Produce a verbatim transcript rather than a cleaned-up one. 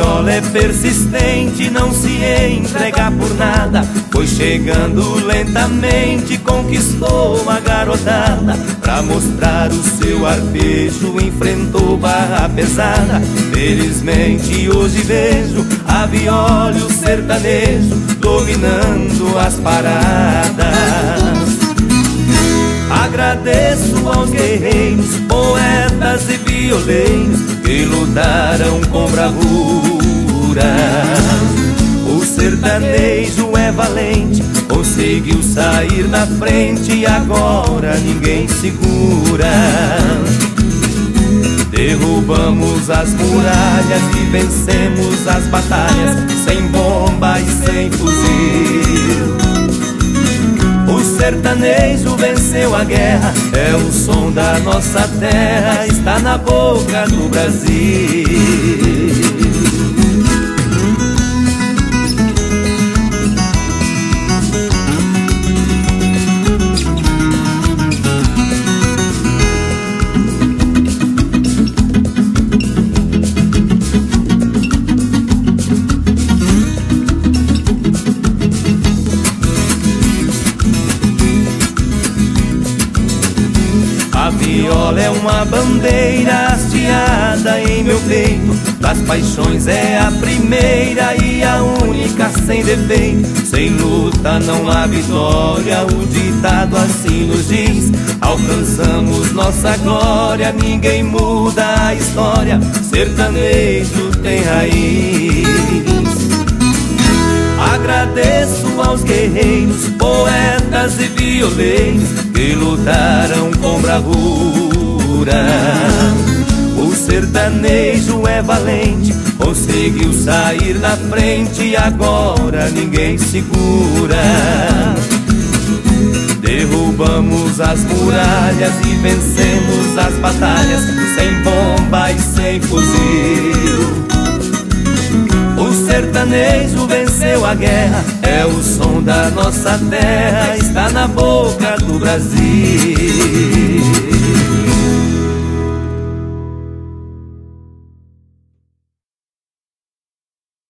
viola é persistente, não se entrega por nada. Foi chegando lentamente, conquistou a garotada. Pra mostrar o seu arpejo, enfrentou barra pesada. Felizmente hoje vejo a viola e o sertanejo dominando as paradas. Agradeço aos guerreiros, poetas e violeiros que lutaram com bravura. O sertanejo é valente, conseguiu sair na frente e agora ninguém segura. Derrubamos as muralhas e vencemos as batalhas, sem bomba e sem fuzil. O sertanejo venceu a guerra, é o som da nossa terra, está na boca do Brasil. A viola é uma bandeira hasteada em meu peito, das paixões é a primeira e a única sem defeito. Sem luta não há vitória, o ditado assim nos diz. Alcançamos nossa glória, ninguém muda a história, sertanejo tem raiz. Agradeço aos guerreiros, poetas e violeiros que lutaram com bravura. O sertanejo é valente, conseguiu sair na frente e agora ninguém segura. Derrubamos as muralhas e vencemos as batalhas, sem bomba e sem fuzil. O sertanejo venceu a guerra, é o som da nossa terra, está na boca do Brasil.